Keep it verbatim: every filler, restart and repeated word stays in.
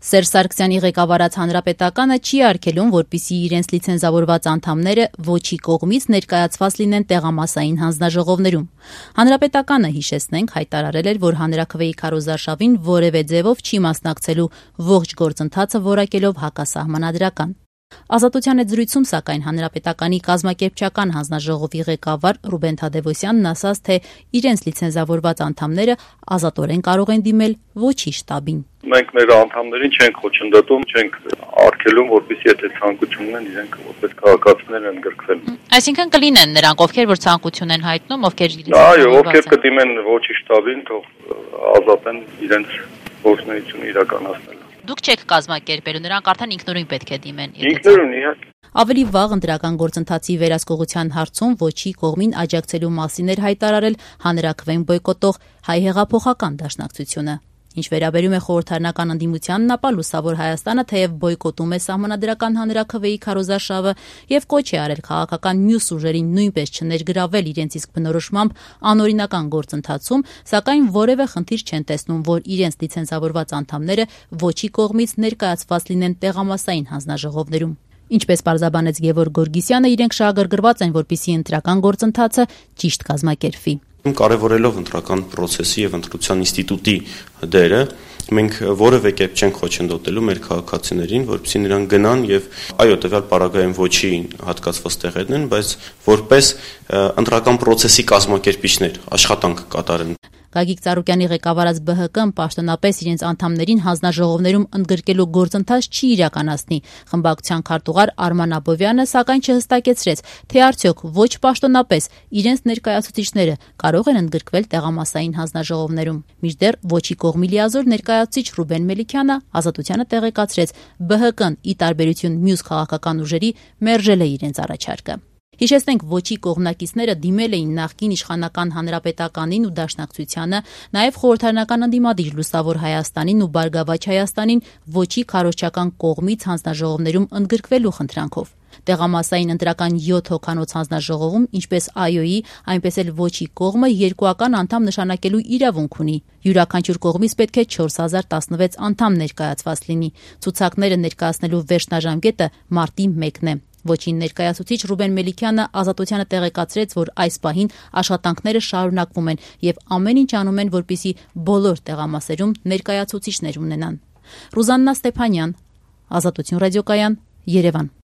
Սերժ Սարգսյանի ղեկավարած Հանրապետականը չի արգելում, որպեսզի իրենց լիցենզավորված անդամները ոչի կողմից ներկայացված լինեն տեղամասային հանձնաժողովներում։ Հանրապետականը, հիշեցնենք, հայտարարել էր, որ հանրաքվեի քարոզարշավին որևէ ձևով չի մասնակցելու, ողջ գործընթացը որակելով հակասահմանադրական։ Ազատության հետ զրույցում, սակայն, Հանրապետականի կազմակերպչական հանձնաժողովի ղեկավար Ռուբեն Թադևոսյանն ասաց, թե իրենց լիցենզավորված անդամները ազատորեն կարող են դիմել ոչի շտաբին։ Մենք մեր անդամներին չենք խոչընդոտում, չենք արգելում, որպեսզի եթե ցանկություն ունեն, իրենք որպես քաղաքացիներ ընդգրկվեն։ Այսինքն կլինեն նրանք, ովքեր որ ցանկություն են հայտնում, ովքեր Այո, ովքեր կդիմեն ոչի շտաբին, թող ազատեն իրենց գործունեությունը իրականացնել։ Դուք չեք կազմակերպելու, նրանք արդեն ինքնուրույն պետք է դիմեն։ Ինքնուրույն, իհարկե։ Ավելի վաղ ընտրական գործընթացի վերահսկողության հարցում ոչի կողմին աջակցելու մասին էր հայտարարել հանրաքվեն բոյկոտող Հայ հեղափոխական դաշնակցությունը։ Ինչ վերաբերում է խորհրդարանական ընդդիմությանն, ապա Լուսավոր Հայաստանը թեև բոյկոտում է սահմանադրական հանրաքվեի քարոզարշավը եւ կոչ է արել քաղաքական մյուս ուժերին նույնպես չներգրավել իրենց իսկ բնորոշմամբ անօրինական գործընթացում, սակայն որևէ խնդիր չեն տեսնում, որ իրենց լիցենզավորված անդամները ոչի կողմից ներկայացված լինեն տեղամասային հանձնաժողովներում։ Ինչպես պարզաբանեց Գևորգ Գորգիսյանը, իրենք շահագրգռված են, որպեսզի ընտրական գործընթացը ճիշտ կազմակերպվի։ Կարևորելով ընտրական process-ի եւ ընտրության ինստիտուտի դերը, մենք որևէ կերպ չենք խոչընդոտելու մեր քաղաքացիներին, որպեսզի նրանք գնան եւ այո, տվյալ պարագայում ոչի հատկացված տեղերն են, բայց որպես ընտրական process-ի կազմակերպիչներ աշխատանք կատարեն։ Գագիկ Ծառուկյանի ղեկավարած Բ Հ Կը-ն պաշտոնապես իրենց անդամներին հանձնաժողովներում ընդգրկելու գործընթաց չի իրականացնի։ Խմբակցության քարտուղար Արման Աբովյանը, սակայն, չհստակեցրեց, թե արդյոք ոչ պաշտոնապես իրենց ներկայացուցիչները կարող են ընդգրկվել տեղամասային հանձնաժողովներում։ Մինչդեռ ոչի կողմի լիազոր ներկայացուցիչ Ռուբեն Մելիքյանը Ազատությանը տեղեկացրեց, Բ Հ Կը-ն ի տարբերություն մյուս քաղաքական ուժերի մերժել է իրենց առաջարկը։ Հիշեցնենք, ոչի կողմնակիցները դիմել էին նախկին իշխանական Հանրապետականին ու Դաշնակցությանը, նաև խորհրդարանական ընդդիմադիր Լուսավոր Հայաստանին ու Բարգավաճ Հայաստանին ոչի քարոզչական կողմից հանձնաժողովներում ընդգրկվելու խնդրանքով։ Տեղամասային ընտրական յոթ հոգանոց հանձնաժողովում, ինչպես Այ Օ-ի, այնպես էլ ոչի կողմը երկուական անդամ նշանակելու իրավունք ունի։ Յուրաքանչյուր կողմից պետք է չորս հազար տասնվեց անդամ ներկայացված լինի։ Ցուցակները ներկայացնելու վերջնաժամկետը մարտի մեկն է։ Ոչին ներկայացուցիչ Ռուբեն Մելիքյանը Ազատությանը տեղեկացրեց, որ այս պահին աշխատանքները շարունակվում են եւ ամեն ինչ անում են, որպեսզի բոլոր տեղամասերում ներկայացուցիչներ ունենան։ Ռուզաննա Ստեփանյան, Ազատություն ռադիոկայան, Երևան։